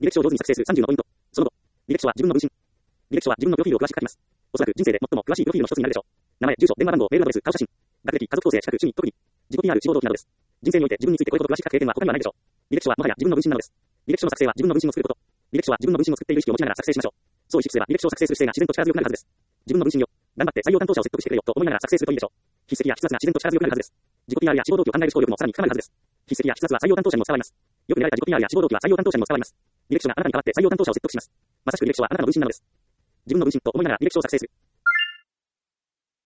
履歴書を上手に作成する30のポイント。その後、履歴書は自分の分身。履歴書は自分のプロフィールを詳しく書きます。おそらく人生で最も詳しいプロフィールの一つになるでしょう。名前、住所、電話番号、メールアドレス、顔写真。学歴、家族構成、資格、趣味、特技。自己 PR、志望動機などです。人生において自分についてこれほど詳しく書く経験は他にはないでしょう。履歴書はもはや自分の分身なのです。履歴書の作成は自分の分身を作ること。履歴書は自分の分身を作っている意識を持ちながら作成しましょう。そう意識すれば履歴書を作成する姿勢が自然と力強くなるはずです。自分の分身よ。頑張って採用担当者を説得してくれよと思いながら作成するといいでしょう。筆跡や筆圧が自然と力強くなるはずです。自己 PR や志望動機を考える思考力もさらに深まるはずです。筆跡や筆圧は採用担当者にも伝わります。よく練られた自己 PR や志望動機は採用担当者にも伝わります。履歴書があなたに代わって採用担当者を説得します。まさしく履歴書はあなたの分身なのです。自分の分身と思いながら履歴書を作成する。